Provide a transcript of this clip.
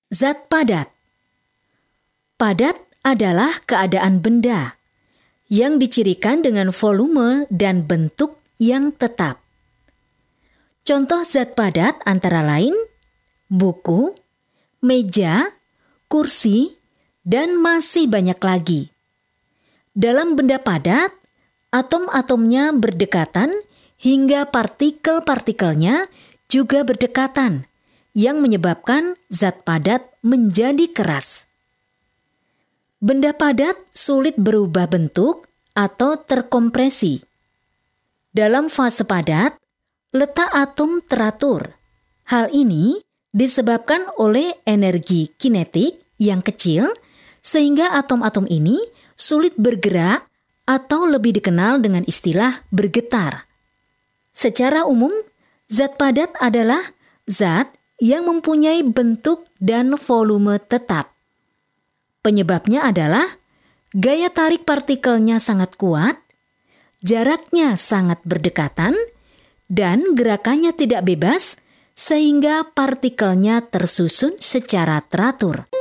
Zat padat. Padat adalah keadaan benda yang dicirikan dengan volume dan bentuk yang tetap. Contoh zat padat antara lain buku, meja, kursi, dan masih banyak lagi. Dalam benda padat, atom-atomnya berdekatan hingga partikel-partikelnya juga berdekatan, yang menyebabkan zat padat menjadi keras. Benda padat sulit berubah bentuk atau terkompresi. Dalam fase padat, letak atom teratur. Hal ini disebabkan oleh energi kinetik yang kecil, sehingga atom-atom ini sulit bergerak atau lebih dikenal dengan istilah bergetar. Secara umum, zat padat adalah zat yang mempunyai bentuk dan volume tetap. Penyebabnya adalah gaya tarik partikelnya sangat kuat, jaraknya sangat berdekatan, dan gerakannya tidak bebas sehingga partikelnya tersusun secara teratur.